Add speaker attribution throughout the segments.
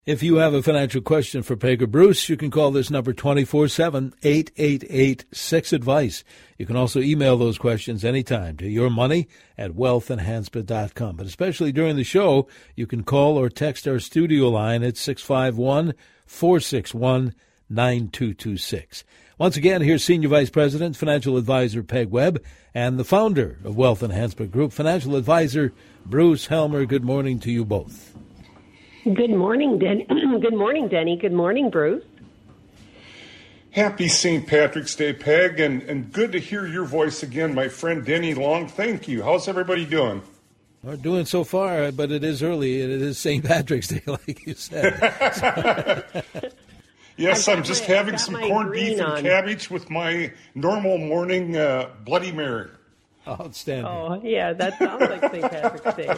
Speaker 1: If you have a financial question for Peg or Bruce, you can call this number 24/7, 888-6-ADVICE. You can also email those questions anytime to yourmoney@wealthenhancement.com. But especially during the show, you can call or text our studio line at 651-461-9226. Once again, here's Senior Vice President, Financial Advisor Peg Webb, and the founder of Wealth Enhancement Group, Financial Advisor Bruce Helmer. Good morning to you both.
Speaker 2: Good morning, Denny. Good morning, Denny. Good morning, Bruce.
Speaker 3: Happy St. Patrick's Day, Peg, and good to hear your voice again, my friend Denny Long. Thank you. How's everybody doing?
Speaker 1: We're doing so far, but it is early, and it is St. Patrick's Day, like you said.
Speaker 3: Yes, I'm just having some corned beef and cabbage with my normal morning Bloody Mary.
Speaker 1: Outstanding.
Speaker 2: Oh, yeah, that sounds like St. Patrick's Day.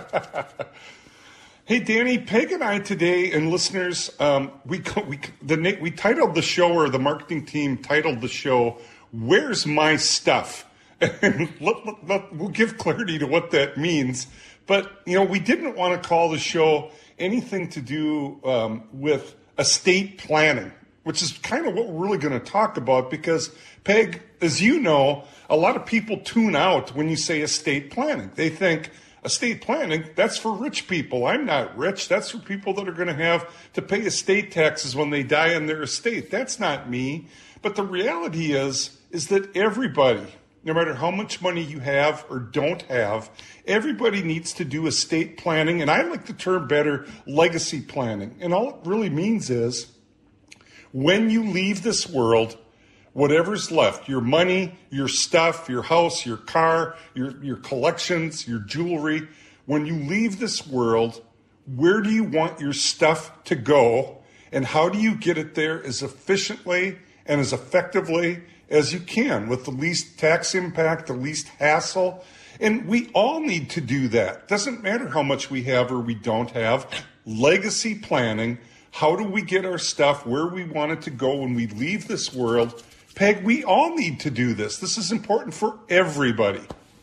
Speaker 3: Hey, Danny, Peg and I today, and listeners, we titled the show, or the marketing team titled the show, "Where's My Stuff?" And we'll give clarity to what that means. But, we didn't want to call the show anything to do with estate planning, which is kind of what we're really going to talk about because, Peg, as you know, a lot of people tune out when you say estate planning. They think, estate planning, that's for rich people. I'm not rich. That's for people that are going to have to pay estate taxes when they die on their estate. That's not me. But the reality is that everybody, no matter how much money you have or don't have, everybody needs to do estate planning. And I like the term better, legacy planning. And all it really means is when you leave this world, whatever's left, your money, your stuff, your house, your car, your collections, your jewelry, when you leave this world, where do you want your stuff to go? And how do you get it there as efficiently and as effectively as you can with the least tax impact, the least hassle? And we all need to do that. Doesn't matter how much we have or we don't have. Legacy planning. How do we get our stuff where we want it to go when we leave this world? Peg, we all need to do this. This is important for everybody.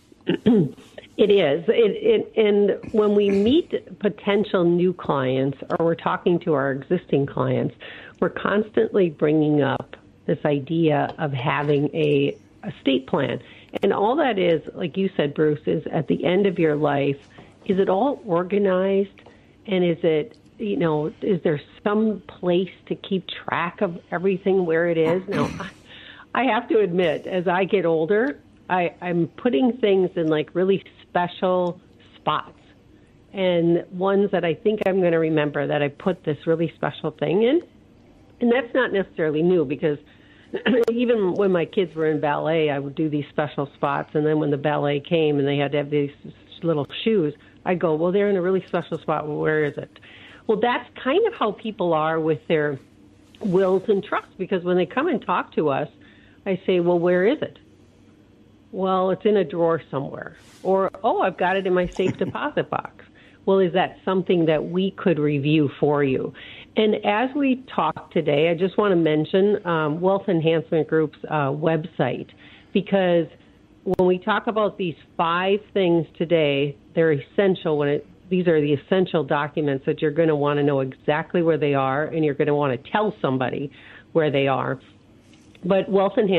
Speaker 2: It is. And when we meet potential new clients or we're talking to our existing clients, we're constantly bringing up this idea of having a estate plan. And all that is, like you said, Bruce, is at the end of your life, is it all organized? And is it, is there some place to keep track of everything where it is? Now, I have to admit, as I get older, I'm putting things in like really special spots and ones that I think I'm going to remember that I put this really special thing in. And that's not necessarily new because even when my kids were in ballet, I would do these special spots. And then when the ballet came and they had to have these little shoes, I'd go, well, they're in a really special spot. Well, where is it? Well, that's kind of how people are with their wills and trusts because when they come and talk to us, I say, well, where is it? Well, it's in a drawer somewhere. Or, I've got it in my safe deposit box. Well, is that something that we could review for you? And as we talk today, I just want to mention Wealth Enhancement Group's website because when we talk about these 5 things today, they're essential these are the essential documents that you're going to want to know exactly where they are and you're going to want to tell somebody where they are. But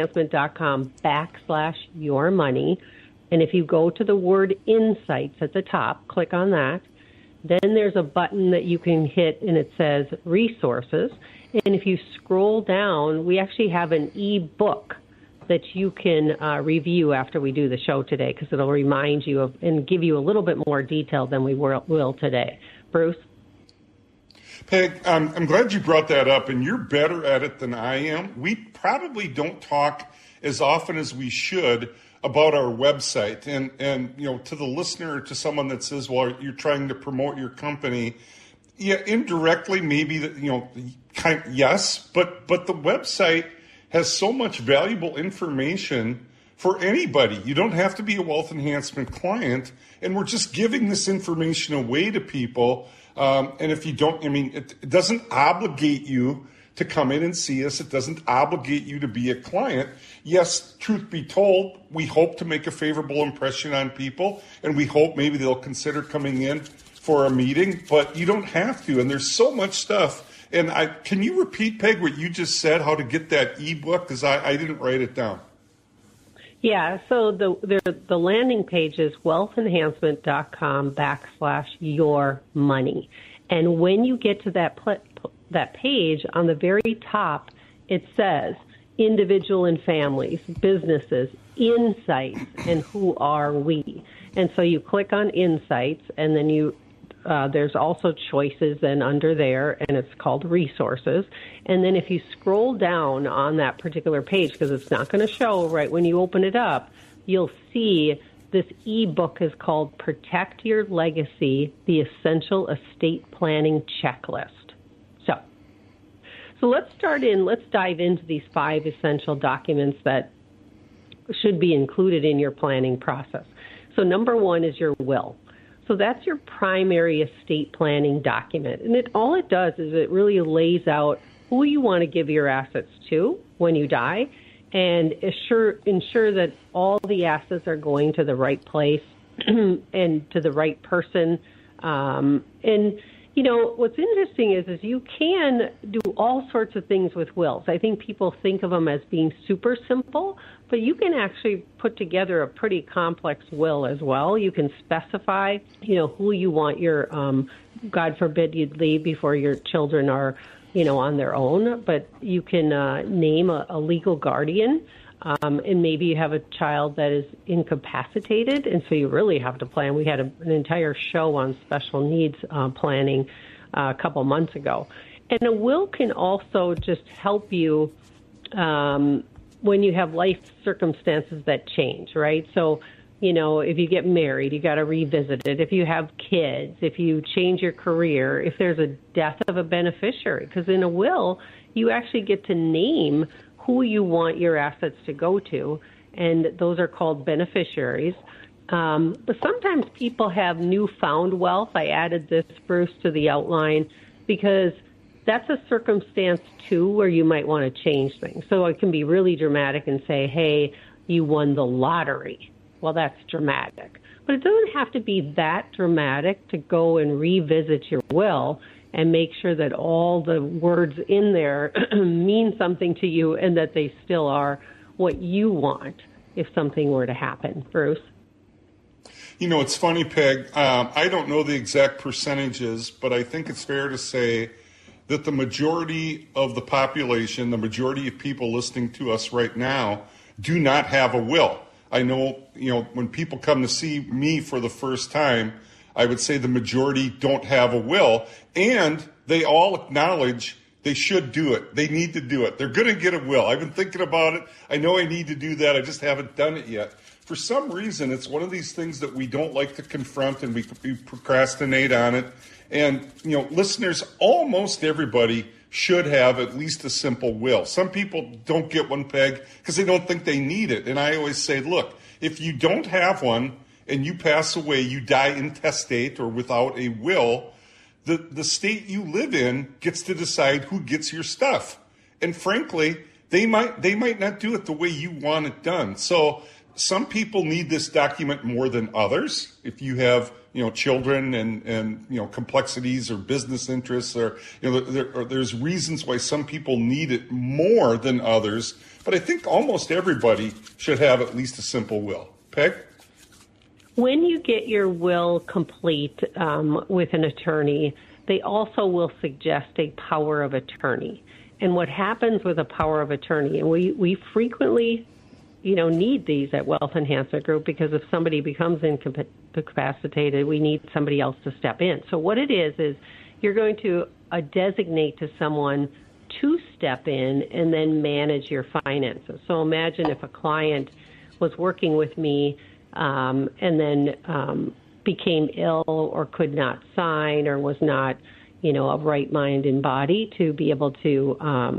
Speaker 2: wealthenhancement.com/yourmoney. And if you go to the word insights at the top, click on that. Then there's a button that you can hit and it says resources. And if you scroll down, we actually have an e-book that you can review after we do the show today because it'll remind you of and give you a little bit more detail than we will today. Bruce?
Speaker 3: Peg, I'm glad you brought that up, and you're better at it than I am. We probably don't talk as often as we should about our website. And to the listener, to someone that says, well, you're trying to promote your company, yeah, indirectly, maybe, yes, but the website has so much valuable information for anybody. You don't have to be a Wealth Enhancement client, and we're just giving this information away to people. And if you don't, it doesn't obligate you to come in and see us. It doesn't obligate you to be a client. Yes, truth be told, we hope to make a favorable impression on people, and we hope maybe they'll consider coming in for a meeting, but you don't have to. And there's so much stuff And can you repeat, Peg, what you just said, how to get that ebook? Because I didn't write it down.
Speaker 2: Yeah, so the landing page is wealthenhancement.com/your money. And when you get to that page, on the very top, it says individual and families, businesses, insights, and who are we. And so you click on insights, and then there's also choices then under there, and it's called resources. And then if you scroll down on that particular page, because it's not going to show right when you open it up, you'll see this ebook is called Protect Your Legacy, the Essential Estate Planning Checklist. So let's dive into these 5 essential documents that should be included in your planning process. So number 1 is your will. So that's your primary estate planning document. And all it does is it really lays out who you want to give your assets to when you die, and ensure that all the assets are going to the right place and to the right person. What's interesting is you can do all sorts of things with wills. I think people think of them as being super simple, but you can actually put together a pretty complex will as well. You can specify, who you want your, God forbid you'd leave before your children are, on their own, but you can name a legal guardian. And maybe you have a child that is incapacitated, and so you really have to plan. We had an entire show on special needs planning a couple months ago. And a will can also just help you when you have life circumstances that change, right? So, if you get married, you got to revisit it. If you have kids, if you change your career, if there's a death of a beneficiary, because in a will, you actually get to name who you want your assets to go to, and those are called beneficiaries. But sometimes people have newfound wealth. I added this, Bruce, to the outline because that's a circumstance, too, where you might want to change things. So it can be really dramatic and say, hey, you won the lottery. Well, that's dramatic. But it doesn't have to be that dramatic to go and revisit your will and make sure that all the words in there mean something to you and that they still are what you want if something were to happen. Bruce?
Speaker 3: It's funny, Peg. I don't know the exact percentages, but I think it's fair to say that the majority of the population, the majority of people listening to us right now, do not have a will. I know, when people come to see me for the first time, I would say the majority don't have a will, and they all acknowledge they should do it. They need to do it. They're going to get a will. I've been thinking about it. I know I need to do that. I just haven't done it yet. For some reason, it's one of these things that we don't like to confront, and we procrastinate on it. And, listeners, almost everybody should have at least a simple will. Some people don't get one, Peg, because they don't think they need it. And I always say, look, if you don't have one, and you pass away, you die intestate or without a will, the state you live in gets to decide who gets your stuff. And frankly, they might not do it the way you want it done. So some people need this document more than others. If you have, children and complexities or business interests, or, there's reasons why some people need it more than others. But I think almost everybody should have at least a simple will. Peg?
Speaker 2: When you get your will complete with an attorney, they also will suggest a power of attorney. And what happens with a power of attorney, and we frequently, need these at Wealth Enhancement Group, because if somebody becomes incapacitated, we need somebody else to step in. So what it is you're going to designate to someone to step in and then manage your finances. So imagine if a client was working with me and then became ill or could not sign or was not, of right mind and body to be able to,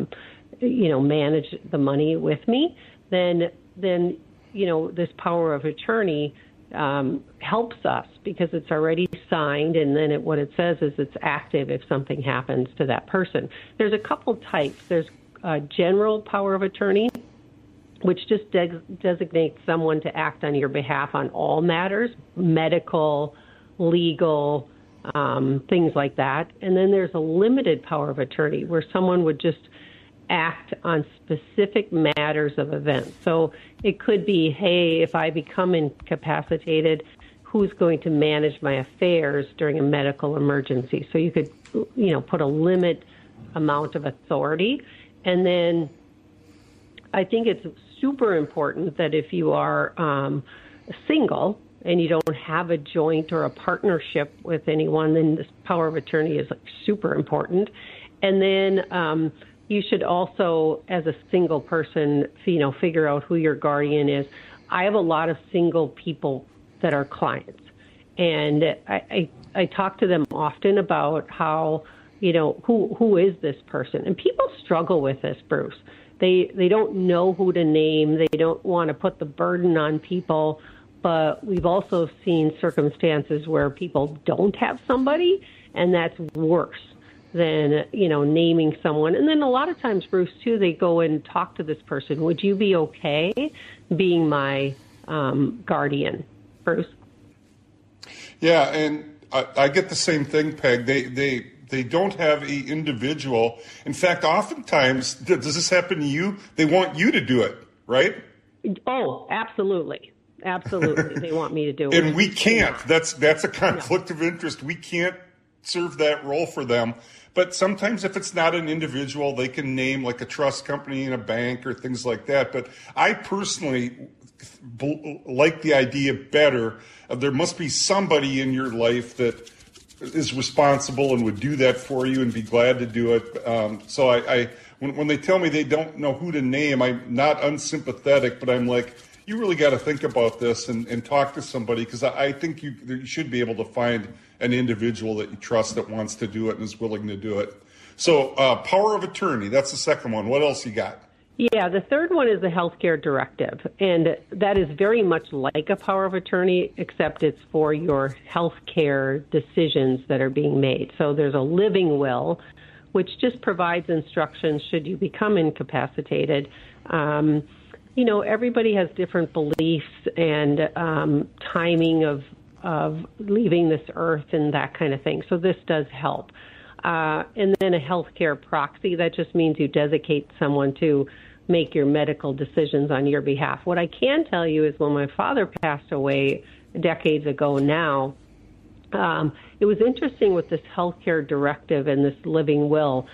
Speaker 2: manage the money with me, then this power of attorney helps us because it's already signed, and then what it says is it's active if something happens to that person. There's a couple types. There's general power of attorney, which just designates someone to act on your behalf on all matters, medical, legal, things like that. And then there's a limited power of attorney where someone would just act on specific matters of events. So it could be, hey, if I become incapacitated, who's going to manage my affairs during a medical emergency? So you could, put a limit amount of authority. And then I think it's super important that if you are single and you don't have a joint or a partnership with anyone, then this power of attorney is super important. And then you should also, as a single person, figure out who your guardian is. I have a lot of single people that are clients, and I talk to them often about how, who is this person? And people struggle with this, Bruce. They don't know who to name. They don't want to put the burden on people. But we've also seen circumstances where people don't have somebody, and that's worse than, naming someone. And then a lot of times, Bruce, too, they go and talk to this person. Would you be okay being my guardian, Bruce?
Speaker 3: Yeah, and I get the same thing, Peg. They don't have a individual. In fact, oftentimes, does this happen to you? They want you to do it, right?
Speaker 2: Oh, absolutely. Absolutely. They want me to do it.
Speaker 3: And we can't. That's a conflict of interest. We can't serve that role for them. But sometimes if it's not an individual, they can name like a trust company and a bank or things like that. But I personally like the idea better of there must be somebody in your life that is responsible and would do that for you and be glad to do it. So when they tell me they don't know who to name, I'm not unsympathetic, but I'm like, you really got to think about this and talk to somebody, because I think you should be able to find an individual that you trust that wants to do it and is willing to do it. So power of attorney, that's the second one. What else you got?
Speaker 2: Yeah, the third one is the healthcare directive, and that is very much like a power of attorney, except it's for your healthcare decisions that are being made. So there's a living will, which just provides instructions should you become incapacitated. Everybody has different beliefs and timing of leaving this earth and that kind of thing. So this does help. And then a healthcare proxy, that just means you designate someone to make your medical decisions on your behalf. What I can tell you is when my father passed away decades ago now, it was interesting with this healthcare directive and this living will.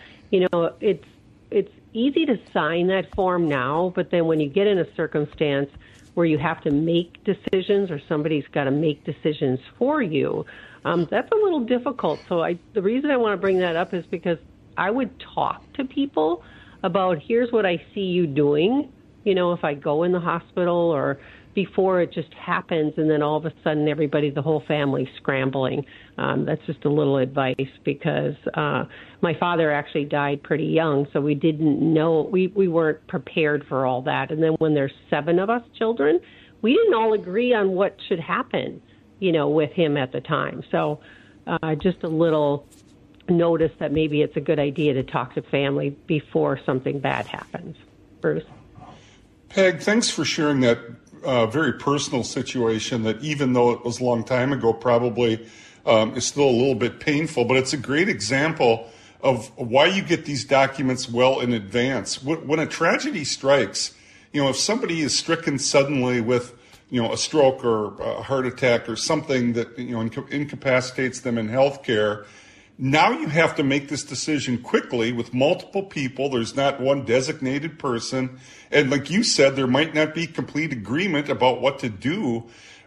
Speaker 2: It's easy to sign that form now, but then when you get in a circumstance where you have to make decisions or somebody's got to make decisions for you, that's a little difficult. So the reason I want to bring that up is because I would talk to people about, here's what I see you doing, if I go in the hospital or before it just happens and then all of a sudden the whole family's scrambling. That's just a little advice, because my father actually died pretty young, so we didn't know, we weren't prepared for all that. And then when there's 7 of us children, we didn't all agree on what should happen, with him at the time. So just a little notice that maybe it's a good idea to talk to family before something bad happens. Bruce?
Speaker 3: Peg, thanks for sharing that very personal situation that, even though it was a long time ago, probably is still a little bit painful, but it's a great example of why you get these documents well in advance. When a tragedy strikes, if somebody is stricken suddenly with a stroke or a heart attack or something that incapacitates them in healthcare, now you have to make this decision quickly with multiple people. There's not one designated person. And like you said, there might not be complete agreement about what to do.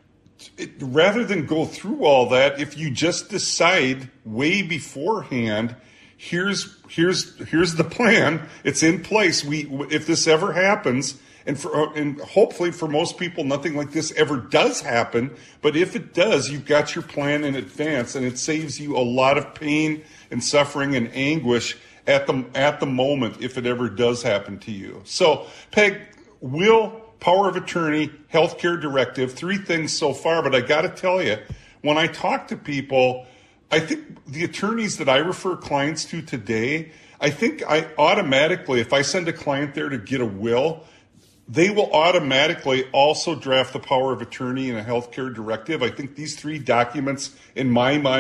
Speaker 3: Rather than go through all that, if you just decide way beforehand, here's the plan. It's in place. If this ever happens, and hopefully for most people, nothing like this ever does happen. But if it does, you've got your plan in advance, and it saves you a lot of pain and suffering and anguish at the moment if it ever does happen to you. So, Peg, will, power of attorney, healthcare directive, 3 things so far. But I got to tell you, when I talk to people, I think the attorneys that I refer clients to today, I think I automatically, if I send a client there to get a will, they will automatically also draft the power of attorney and a healthcare directive. I think these 3 documents, in my mind,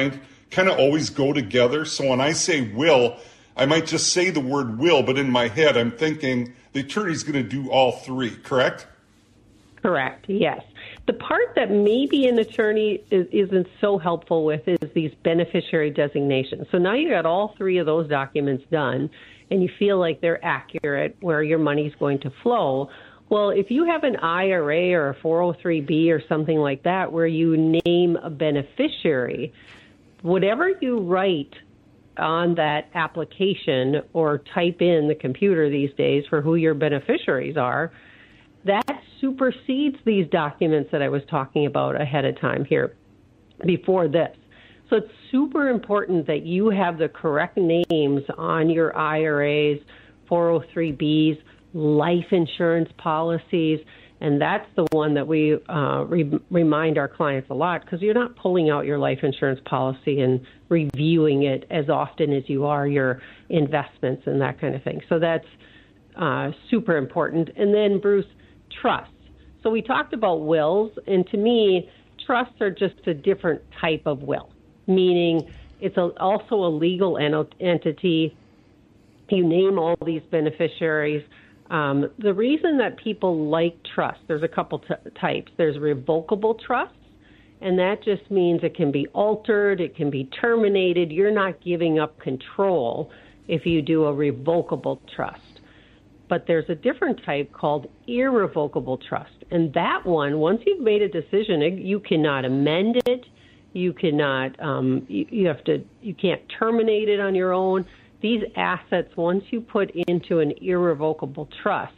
Speaker 3: kind of always go together. So when I say will, I might just say the word will, but in my head I'm thinking the attorney's going to do all three, correct?
Speaker 2: Correct, yes. The part that maybe an attorney isn't so helpful with is these beneficiary designations. So now you got all three of those documents done, and you feel like they're accurate where your money's going to flow. Well, if you have an IRA or a 403B or something like that where you name a beneficiary, whatever you write on that application or type in the computer these days for who your beneficiaries are, that supersedes these documents that I was talking about ahead of time here before this. So it's super important that you have the correct names on your IRAs, 403Bs, life insurance policies, and that's the one that we remind our clients a lot, because you're not pulling out your life insurance policy and reviewing it as often as you are your investments and that kind of thing. So that's super important. And then, Bruce, trusts. So we talked about wills, and to me, trusts are just a different type of will, meaning it's also a legal entity. You name all these beneficiaries. The reason that people like trusts, there's a couple types. There's revocable trusts, and that just means it can be altered, it can be terminated. You're not giving up control if you do a revocable trust. But there's a different type called irrevocable trust, and that one, once you've made a decision, you cannot amend it. You cannot. You can't terminate it on your own. These assets, once you put into an irrevocable trust,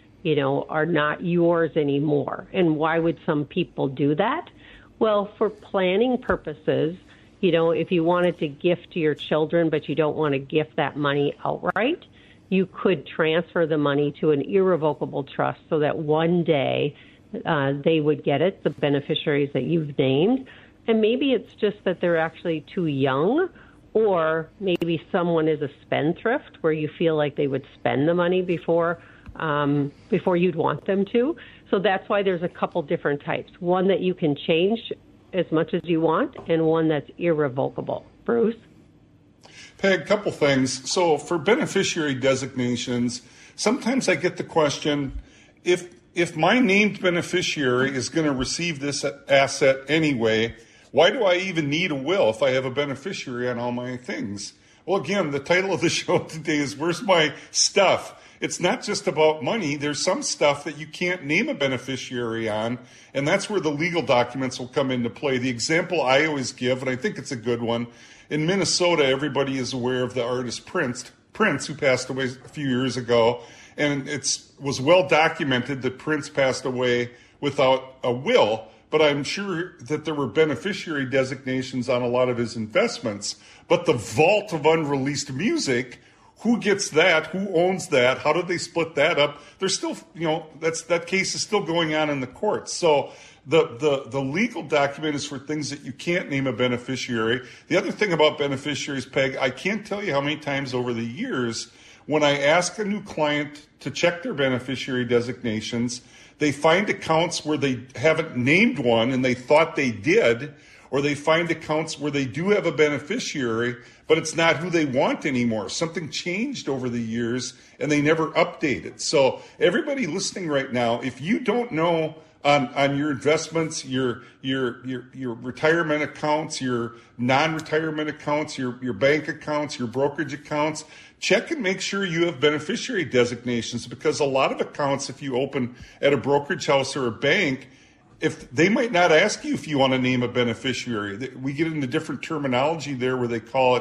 Speaker 2: are not yours anymore. And why would some people do that? Well, for planning purposes, if you wanted to gift to your children, but you don't want to gift that money outright, you could transfer the money to an irrevocable trust so that one day they would get it, the beneficiaries that you've named. And maybe it's just that they're actually too young, or maybe someone is a spendthrift where you feel like they would spend the money before you'd want them to. So that's why there's a couple different types. One that you can change as much as you want, and one that's irrevocable. Bruce?
Speaker 3: Peg, a couple things. So for beneficiary designations, sometimes I get the question, if my named beneficiary is going to receive this asset anyway, why do I even need a will if I have a beneficiary on all my things? Well, again, the title of the show today is Where's My Stuff? It's not just about money. There's some stuff that you can't name a beneficiary on, and that's where the legal documents will come into play. The example I always give, and I think it's a good one, in Minnesota, everybody is aware of the artist Prince, who passed away a few years ago, and it was well documented that Prince passed away without a will, but I'm sure that there were beneficiary designations on a lot of his investments. But the vault of unreleased music, who gets that? Who owns that? How did they split that up? There's still, that case is still going on in the courts. So the legal document is for things that you can't name a beneficiary. The other thing about beneficiaries, Peg, I can't tell you how many times over the years when I ask a new client to check their beneficiary designations, they find accounts where they haven't named one and they thought they did, or they find accounts where they do have a beneficiary, but it's not who they want anymore. Something changed over the years and they never updated. So everybody listening right now, if you don't know on your investments, your retirement accounts, your non-retirement accounts, your bank accounts, your brokerage accounts, check and make sure you have beneficiary designations, because a lot of accounts, if you open at a brokerage house or a bank, if they might not ask you if you want to name a beneficiary. We get into different terminology there where they call it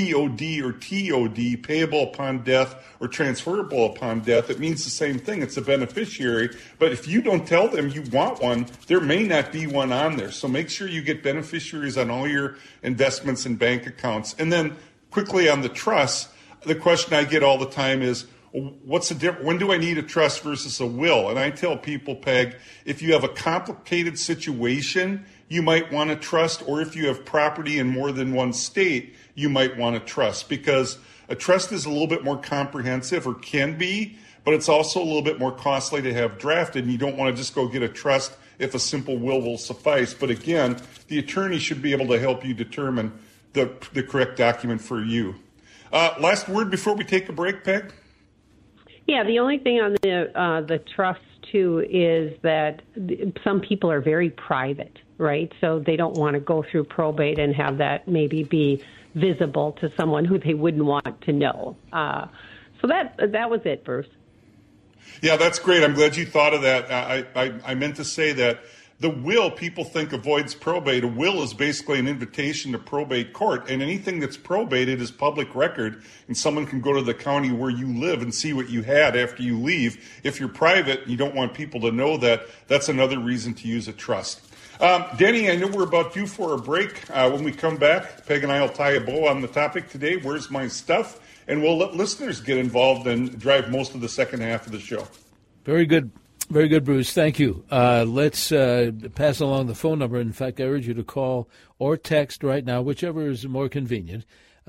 Speaker 3: POD or TOD, payable upon death or transferable upon death. It means the same thing. It's a beneficiary. But if you don't tell them you want one, there may not be one on there. So make sure you get beneficiaries on all your investments and bank accounts. And then quickly on the trust, the question I get all the time is, what's the difference? When do I need a trust versus a will? And I tell people, Peg, if you have a complicated situation, you might want a trust, or if you have property in more than one state, you might want a trust, because a trust is a little bit more comprehensive, or can be, but it's also a little bit more costly to have drafted, and you don't want to just go get a trust if a simple will suffice. But again, the attorney should be able to help you determine the correct document for you. Last word before we take a break, Peg?
Speaker 2: Yeah, the only thing on the trust, too, is that some people are very private, right? So they don't want to go through probate and have that maybe be visible to someone who they wouldn't want to know. So that was it, Bruce.
Speaker 3: Yeah, that's great. I'm glad you thought of that. I meant to say that the will, people think, avoids probate. A will is basically an invitation to probate court, and anything that's probated is public record, and someone can go to the county where you live and see what you had after you leave. If you're private and you don't want people to know that, that's another reason to use a trust. Danny, I know we're about due for a break. When we come back, Peg and I will tie a bow on the topic today, Where's My Stuff? And we'll let listeners get involved and drive most of the second half of the show.
Speaker 1: Very good. Very good, Bruce. Thank you. Let's pass along the phone number. In fact, I urge you to call or text right now, whichever is more convenient,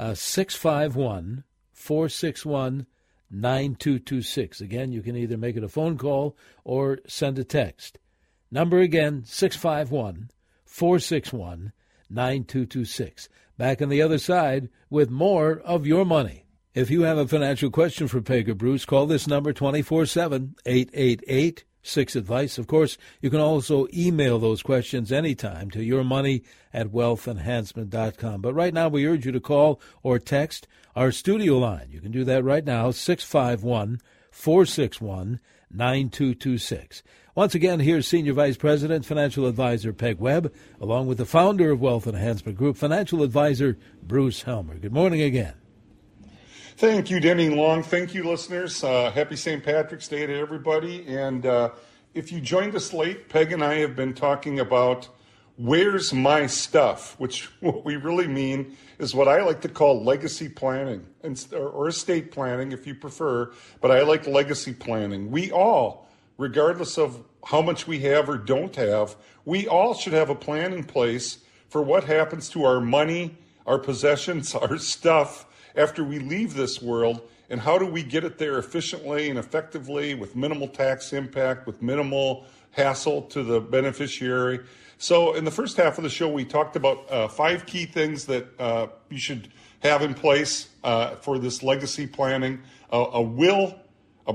Speaker 1: 651-461-9226. Again, you can either make it a phone call or send a text. Number again, 651-461-9226. Back on the other side with more of your money. If you have a financial question for Peg or Bruce, call this number 24/7, 888-6-ADVICE. Of course, you can also email those questions anytime to yourmoney@wealthenhancement.com. But right now, we urge you to call or text our studio line. You can do that right now, 651-461-9226. Once again, here's Senior Vice President, Financial Advisor Peg Webb, along with the founder of Wealth Enhancement Group, Financial Advisor Bruce Helmer. Good morning again.
Speaker 3: Thank you, Denny Long. Thank you, listeners. Happy St. Patrick's Day to everybody. And if you joined us late, Peg and I have been talking about where's my stuff, which what we really mean is what I like to call legacy planning, or estate planning if you prefer, but I like legacy planning. We all, regardless of how much we have or don't have, we all should have a plan in place for what happens to our money, our possessions, our stuff, after we leave this world, and how do we get it there efficiently and effectively with minimal tax impact, with minimal hassle to the beneficiary. So in the first half of the show, we talked about 5 key things that you should have in place for this legacy planning. A will, a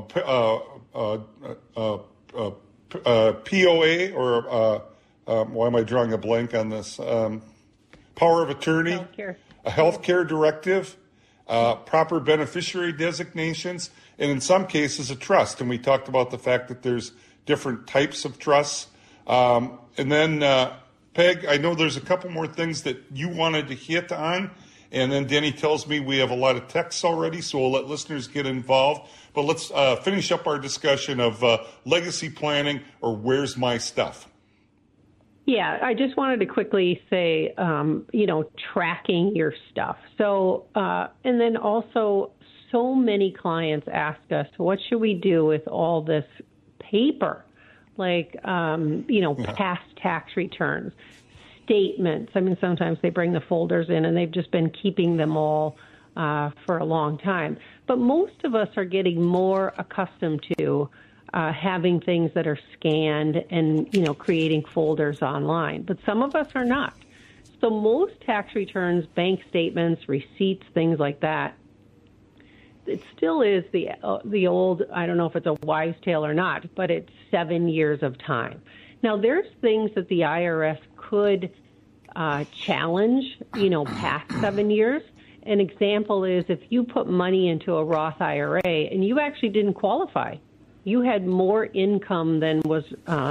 Speaker 3: POA, or why am I drawing a blank on this? Power of attorney, a healthcare directive, proper beneficiary designations, and in some cases a trust. And we talked about the fact that there's different types of trusts. And then, Peg, I know there's a couple more things that you wanted to hit on. And then Denny tells me we have a lot of texts already, so we'll let listeners get involved. But let's finish up our discussion of legacy planning, or where's my stuff.
Speaker 2: Yeah, I just wanted to quickly say, tracking your stuff. So, and then also, so many clients ask us, what should we do with all this paper? Like, past tax returns, statements. I mean, sometimes they bring the folders in and they've just been keeping them all for a long time. But most of us are getting more accustomed to having things that are scanned and, creating folders online. But some of us are not. So most tax returns, bank statements, receipts, things like that, it still is the old, I don't know if it's a wives' tale or not, but it's 7 years of time. Now, there's things that the IRS could challenge, past 7 years. An example is if you put money into a Roth IRA and you actually didn't qualify, you had more income than was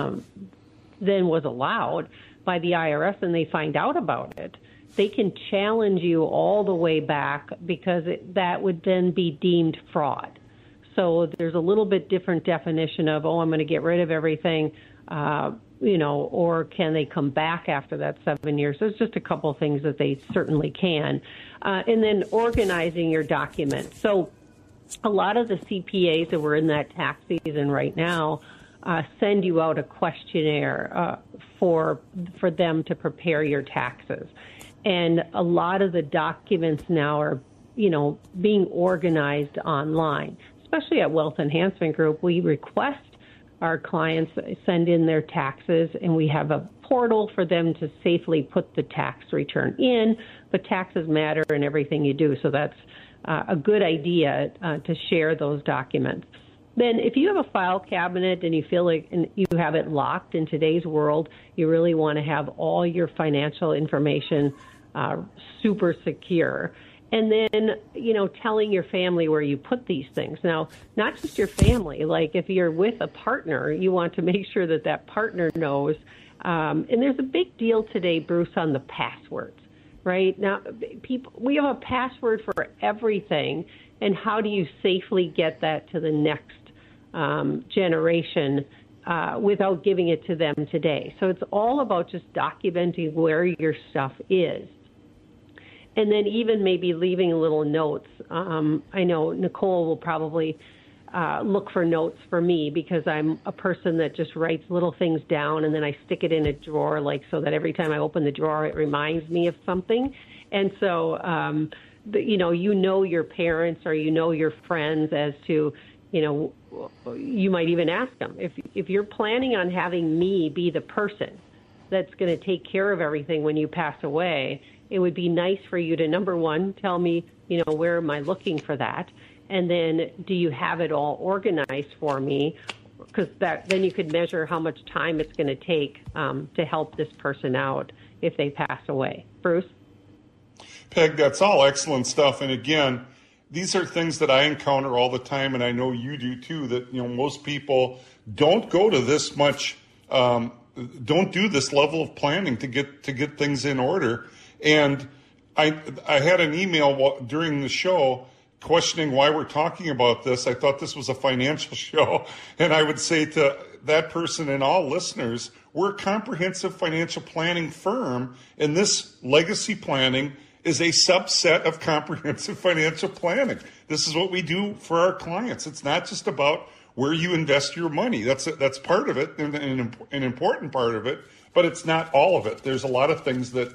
Speaker 2: allowed by the IRS, and they find out about it, they can challenge you all the way back because that would then be deemed fraud. So there's a little bit different definition of, I'm going to get rid of everything, or can they come back after that 7 years? There's just a couple of things that they certainly can. And then organizing your documents. So a lot of the CPAs that were in that tax season right now send you out a questionnaire for them to prepare your taxes. And a lot of the documents now are, being organized online. Especially at Wealth Enhancement Group, we request our clients send in their taxes, and we have a portal for them to safely put the tax return in, but taxes matter in everything you do, so that's a good idea to share those documents. Then if you have a file cabinet and you feel like you have it locked in today's world, you really want to have all your financial information super secure. And then, telling your family where you put these things. Now, not just your family. Like if you're with a partner, you want to make sure that that partner knows. And there's a big deal today, Bruce, on the passwords, right? Now, we have a password for everything. And how do you safely get that to the next generation without giving it to them today? So it's all about just documenting where your stuff is. And then even maybe leaving little notes. I know Nicole will probably look for notes for me because I'm a person that just writes little things down and then I stick it in a drawer, so that every time I open the drawer, it reminds me of something. And so, your parents or your friends as to, you might even ask them, if you're planning on having me be the person that's going to take care of everything when you pass away, it would be nice for you to, number one, tell me, where am I looking for that? And then do you have it all organized for me? Because then you could measure how much time it's going to take to help this person out if they pass away. Bruce?
Speaker 3: Peg, that's all excellent stuff. And again, these are things that I encounter all the time, and I know you do too, that most people don't go to this much, don't do this level of planning to get things in order. And I had an email during the show questioning why we're talking about this. I thought this was a financial show. And I would say to that person and all listeners, we're a comprehensive financial planning firm, and this legacy planning is a subset of comprehensive financial planning. This is what we do for our clients. It's not just about where you invest your money. That's part of it, and an important part of it, but it's not all of it. There's a lot of things that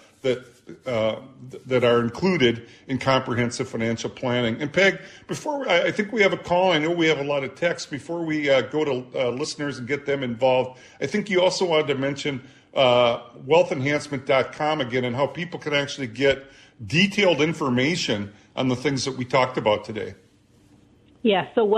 Speaker 3: are included in comprehensive financial planning. And Peg, I think we have a call. I know we have a lot of texts. Before we go to listeners and get them involved, I think you also wanted to mention wealthenhancement.com again, and how people can actually get detailed information on the things that we talked about today.
Speaker 2: Yeah, so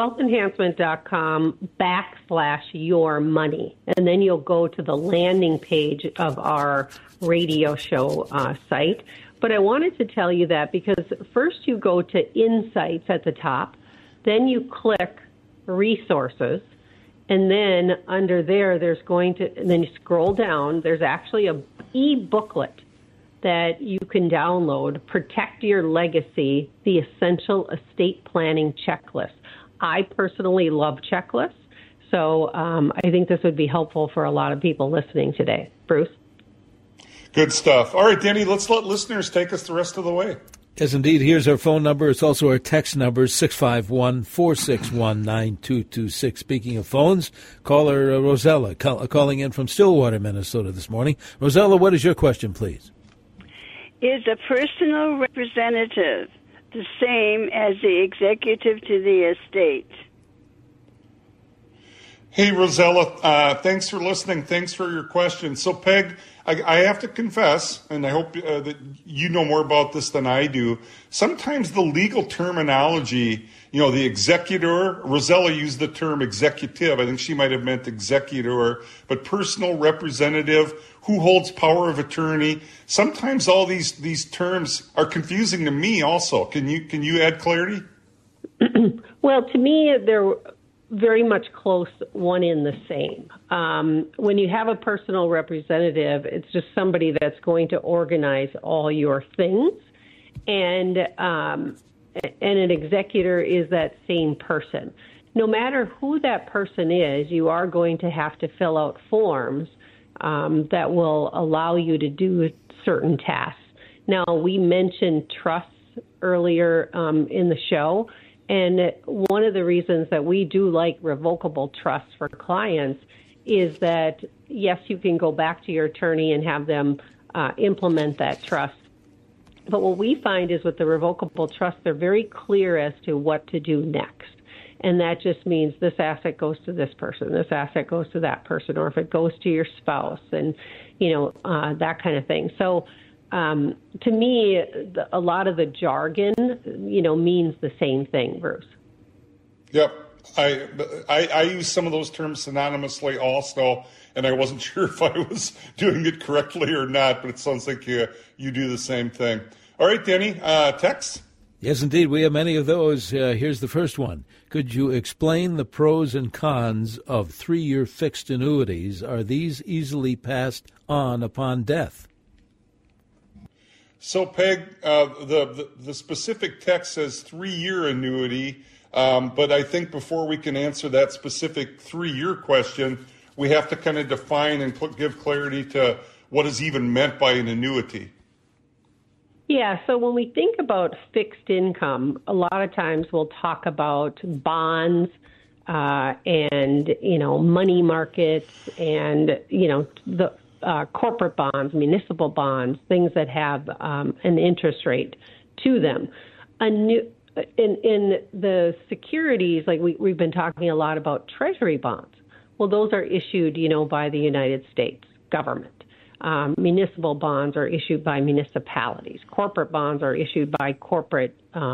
Speaker 2: wealthenhancement.com/your money. And then you'll go to the landing page of our radio show site. But I wanted to tell you that because first you go to Insights at the top, then you click Resources, and then under there, and then you scroll down, there's actually a e-booklet that you can download, Protect Your Legacy, the Essential Estate Planning Checklist. I personally love checklists, so I think this would be helpful for a lot of people listening today. Bruce?
Speaker 1: Good stuff. All right, Danny, let's let listeners take us the rest of the way. Yes, indeed. Here's our phone number. It's also our text number, 651-461-9226. Speaking of phones, caller Rosella calling in from Stillwater, Minnesota this morning. Rosella, what is your question, please?
Speaker 4: Is a personal representative the same as the executive to the estate?
Speaker 3: Hey, Rosella, thanks for listening. Thanks for your question. So, Peg, I have to confess, and I hope that you know more about this than I do, sometimes the legal terminology, the executor, Rosella used the term executive. I think she might have meant executor, but personal representative, who holds power of attorney. Sometimes all these terms are confusing to me also. Can you add clarity?
Speaker 2: Well, to me, they're very much close, one in the same. When you have a personal representative, it's just somebody that's going to organize all your things, and an executor is that same person. No matter who that person is, you are going to have to fill out forms that will allow you to do certain tasks. Now, we mentioned trusts earlier in the show, and one of the reasons that we do like revocable trusts for clients is that, yes, you can go back to your attorney and have them implement that trust. But what we find is with the revocable trust, they're very clear as to what to do next. And that just means this asset goes to this person, this asset goes to that person, or if it goes to your spouse, and, that kind of thing. So to me, a lot of the jargon, means the same thing, Bruce.
Speaker 3: Yep. I use some of those terms synonymously also, and I wasn't sure if I was doing it correctly or not, but it sounds like you do the same thing. All right, Danny, text?
Speaker 1: Yes, indeed. We have many of those. Here's the first one. Could you explain the pros and cons of 3-year fixed annuities? Are these easily passed on upon death?
Speaker 3: So, Peg, the specific text says 3-year annuity, but I think before we can answer that specific 3-year question, we have to kind of define and give clarity to what is even meant by an annuity.
Speaker 2: Yeah, so when we think about fixed income, a lot of times we'll talk about bonds and, money markets and, the corporate bonds, municipal bonds, things that have an interest rate to them. In the securities, like we've been talking a lot about treasury bonds. Well, those are issued, by the United States government. Municipal bonds are issued by municipalities. Corporate bonds are issued by corporate,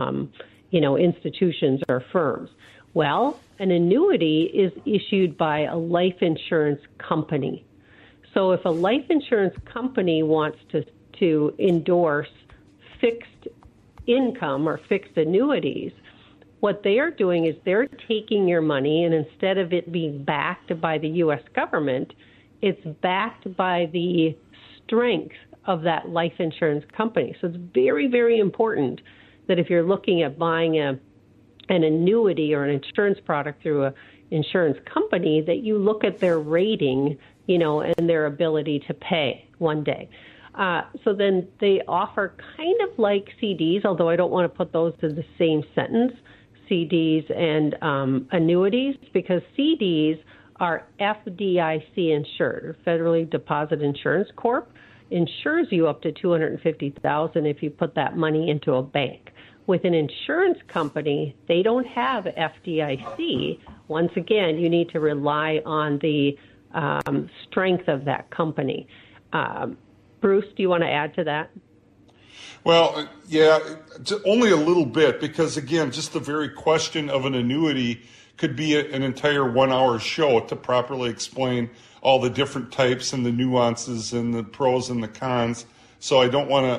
Speaker 2: institutions or firms. Well, an annuity is issued by a life insurance company. So if a life insurance company wants to endorse fixed income or fixed annuities, what they are doing is they're taking your money, and instead of it being backed by the U.S. government, it's backed by the strength of that life insurance company. So it's very, very important that if you're looking at buying an annuity or an insurance product through an insurance company, that you look at their rating, and their ability to pay one day. So then they offer kind of like CDs, although I don't want to put those in the same sentence, CDs and annuities, because CDs are FDIC insured, or Federally Deposit Insurance Corp, insures you up to $250,000 if you put that money into a bank. With an insurance company, they don't have FDIC. Once again, you need to rely on the strength of that company. Bruce, do you want to add to that?
Speaker 3: Well, yeah, only a little bit, because again, just the very question of an annuity could be an entire 1-hour show to properly explain all the different types and the nuances and the pros and the cons. So I don't want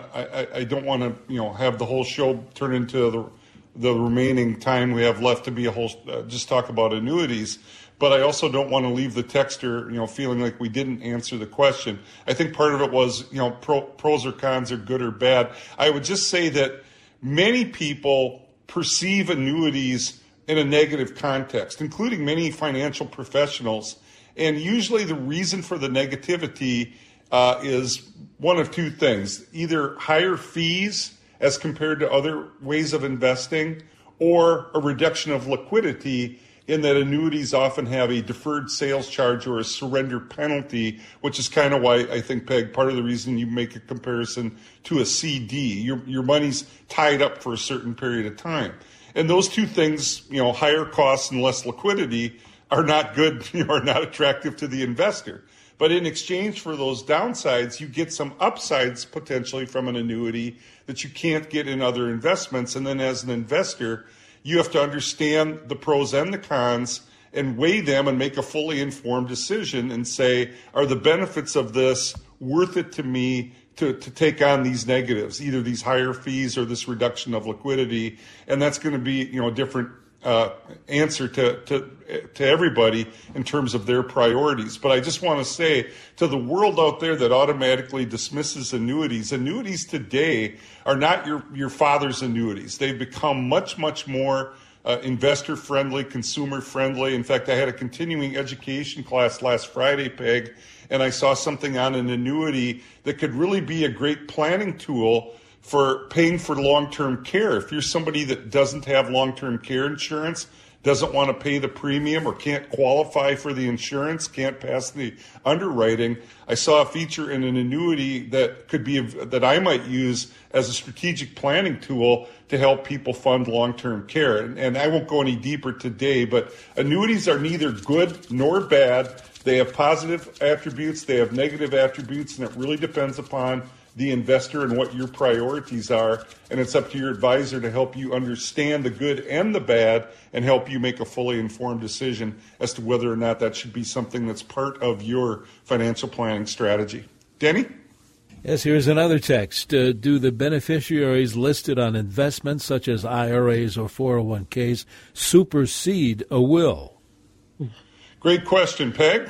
Speaker 3: to, have the whole show turn into the remaining time we have left to be a whole just talk about annuities. But I also don't want to leave the texter, feeling like we didn't answer the question. I think part of it was, pros or cons are good or bad. I would just say that many people perceive annuities in a negative context, including many financial professionals. And usually the reason for the negativity is one of two things: either higher fees as compared to other ways of investing, or a reduction of liquidity, in that annuities often have a deferred sales charge or a surrender penalty, which is kind of why I think, Peg, part of the reason you make a comparison to a CD. Your money's tied up for a certain period of time. And those two things, higher costs and less liquidity, are not good, are not attractive to the investor. But in exchange for those downsides, you get some upsides potentially from an annuity that you can't get in other investments. And then as an investor, you have to understand the pros and the cons and weigh them and make a fully informed decision and say, are the benefits of this worth it to me to take on these negatives, either these higher fees or this reduction of liquidity? And that's going to be, a different answer to everybody in terms of their priorities. But I just want to say to the world out there that automatically dismisses annuities today are not your father's annuities. They've become much, much more investor-friendly, consumer-friendly. In fact, I had a continuing education class last Friday, Peg, and I saw something on an annuity that could really be a great planning tool for paying for long-term care. If you're somebody that doesn't have long-term care insurance, doesn't want to pay the premium or can't qualify for the insurance, can't pass the underwriting, I saw a feature in an annuity that could be that I might use as a strategic planning tool to help people fund long-term care. And I won't go any deeper today, but annuities are neither good nor bad. They have positive attributes, they have negative attributes, and it really depends upon the investor and what your priorities are. And it's up to your advisor to help you understand the good and the bad and help you make a fully informed decision as to whether or not that should be something that's part of your financial planning strategy. Danny?
Speaker 1: Yes, here's another text. Do the beneficiaries listed on investments such as IRAs or 401ks supersede a will?
Speaker 3: Great question, Peg.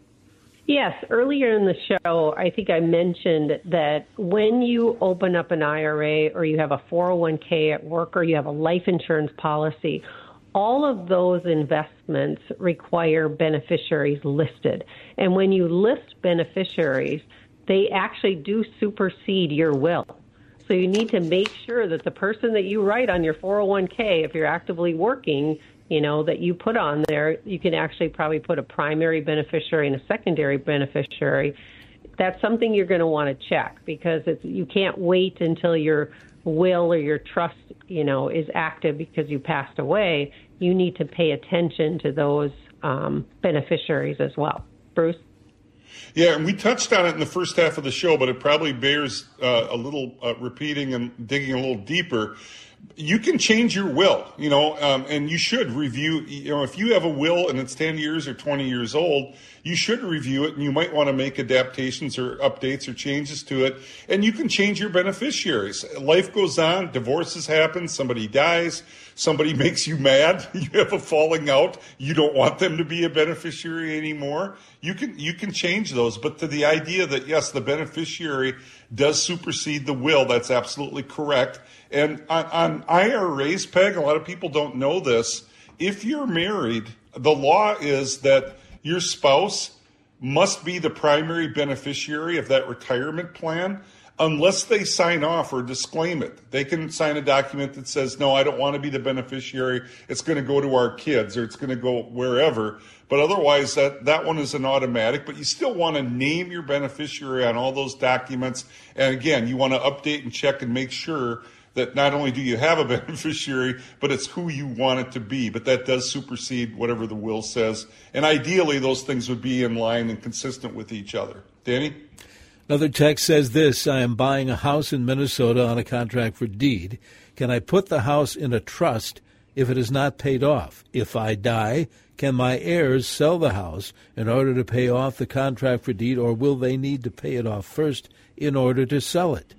Speaker 2: Yes, earlier in the show, I think I mentioned that when you open up an IRA or you have a 401k at work or you have a life insurance policy, all of those investments require beneficiaries listed. And when you list beneficiaries, they actually do supersede your will. So you need to make sure that the person that you write on your 401k, if you're actively working, that you put on there, you can actually probably put a primary beneficiary and a secondary beneficiary. That's something you're going to want to check because you can't wait until your will or your trust, is active because you passed away. You need to pay attention to those beneficiaries as well. Bruce?
Speaker 3: Yeah, and we touched on it in the first half of the show, but it probably bears a little repeating and digging a little deeper. You can change your will, and you should review, if you have a will and it's 10 years or 20 years old, you should review it and you might want to make adaptations or updates or changes to it. And you can change your beneficiaries. Life goes on, divorces happen, somebody dies, somebody makes you mad, you have a falling out, you don't want them to be a beneficiary anymore. You can change those. But to the idea that, yes, the beneficiary does supersede the will, that's absolutely correct. And on IRAs, Peg, a lot of people don't know this. If you're married, the law is that your spouse must be the primary beneficiary of that retirement plan unless they sign off or disclaim it. They can sign a document that says, no, I don't want to be the beneficiary. It's going to go to our kids or it's going to go wherever. But otherwise, that one is an automatic. But you still want to name your beneficiary on all those documents. And again, you want to update and check and make sure that not only do you have a beneficiary, but it's who you want it to be. But that does supersede whatever the will says. And ideally, those things would be in line and consistent with each other. Danny?
Speaker 1: Another text says this: I am buying a house in Minnesota on a contract for deed. Can I put the house in a trust if it is not paid off? If I die, can my heirs sell the house in order to pay off the contract for deed, or will they need to pay it off first in order to sell it?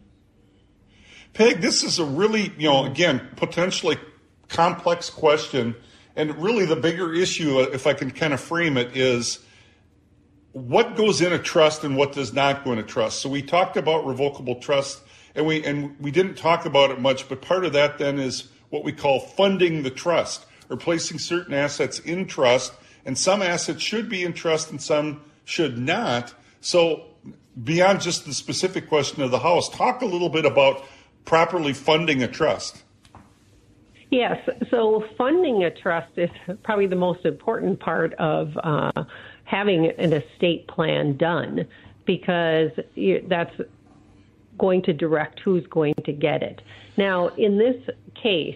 Speaker 3: Peg, this is a really, again, potentially complex question. And really the bigger issue, if I can kind of frame it, is what goes in a trust and what does not go in a trust. So we talked about revocable trust, and we didn't talk about it much, but part of that then is what we call funding the trust, or placing certain assets in trust, and some assets should be in trust and some should not. So beyond just the specific question of the house, talk a little bit about properly funding a trust.
Speaker 2: Yes, so funding a trust is probably the most important part of having an estate plan done, because that's going to direct who's going to get it. Now, in this case,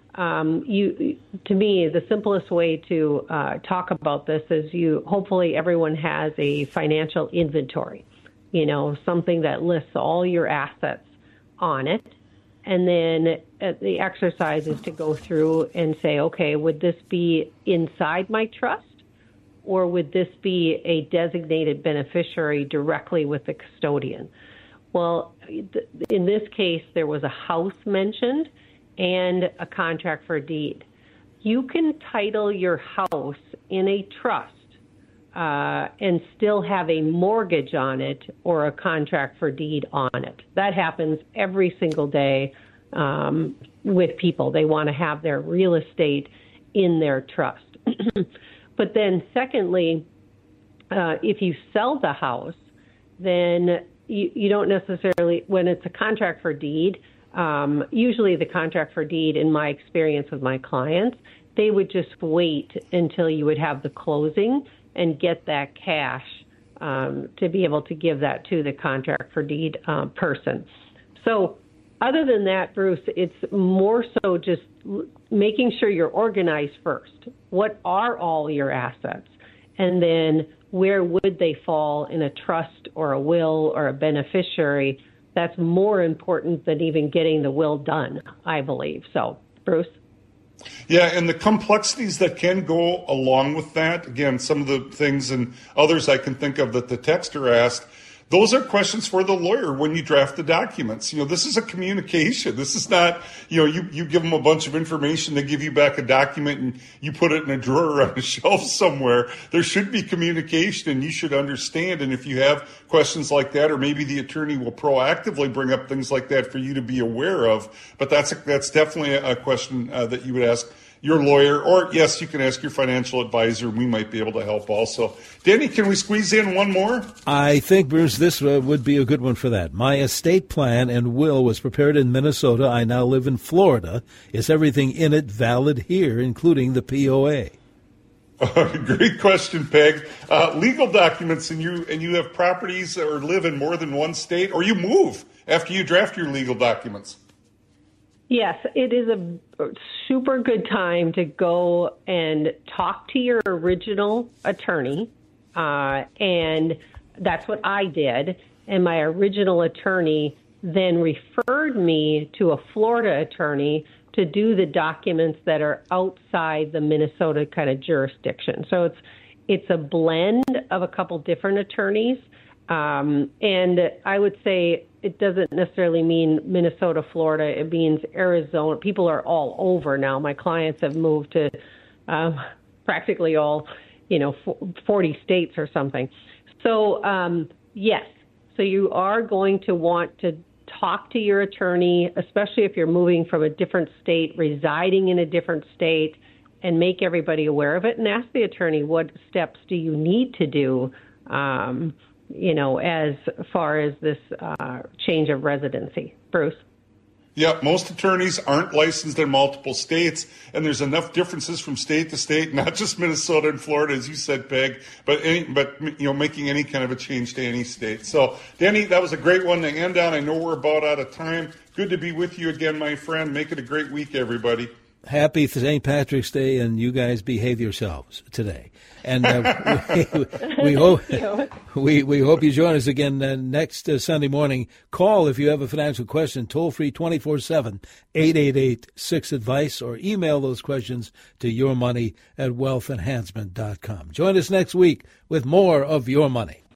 Speaker 2: to me, the simplest way to talk about this is hopefully everyone has a financial inventory, something that lists all your assets on it. And then the exercise is to go through and say, okay, would this be inside my trust, or would this be a designated beneficiary directly with the custodian? Well, in this case, there was a house mentioned and a contract for a deed. You can title your house in a trust and still have a mortgage on it or a contract for deed on it. That happens every single day with people. They want to have their real estate in their trust. But then secondly, if you sell the house, then you don't necessarily, when it's a contract for deed, usually the contract for deed, in my experience with my clients, they would just wait until you would have the closing and get that cash to be able to give that to the contract for deed person. So other than that, Bruce, it's more so just making sure you're organized first. What are all your assets? And then where would they fall in a trust or a will or a beneficiary? That's more important than even getting the will done, I believe. So, Bruce?
Speaker 3: Yeah, and the complexities that can go along with that, again, some of the things and others I can think of that the texter asked, those are questions for the lawyer when you draft the documents. This is a communication. This is not, you give them a bunch of information, they give you back a document and you put it in a drawer on a shelf somewhere. There should be communication and you should understand. And if you have questions like that, or maybe the attorney will proactively bring up things like that for you to be aware of. But that's definitely a question that you would ask your lawyer, or yes, you can ask your financial advisor. We might be able to help also. Danny, can we squeeze in one more?
Speaker 1: I think, Bruce, this would be a good one for that. My estate plan and will was prepared in Minnesota. I now live in Florida. Is everything in it valid here, including the POA?
Speaker 3: Great question, Peg. Legal documents, and you have properties or live in more than one state, or you move after you draft your legal documents.
Speaker 2: Yes, it is a super good time to go and talk to your original attorney, and that's what I did. And my original attorney then referred me to a Florida attorney to do the documents that are outside the Minnesota kind of jurisdiction. So it's a blend of a couple different attorneys. And I would say it doesn't necessarily mean Minnesota, Florida. It means Arizona. People are all over now. My clients have moved to practically all, 40 states or something. So, yes. So you are going to want to talk to your attorney, especially if you're moving from a different state, residing in a different state, and make everybody aware of it and ask the attorney, what steps do you need to do as far as this change of residency. Bruce?
Speaker 3: Yeah, most attorneys aren't licensed in multiple states, and there's enough differences from state to state, not just Minnesota and Florida, as you said, Peg, but making any kind of a change to any state. So, Danny, that was a great one to end on. I know we're about out of time. Good to be with you again, my friend. Make it a great week, everybody.
Speaker 1: Happy St. Patrick's Day, and you guys behave yourselves today. And we hope you join us again next Sunday morning. Call if you have a financial question, toll free 24/7, 888-6-ADVICE, or email those questions to yourmoney@wealthenhancement.com. Join us next week with more of Your Money.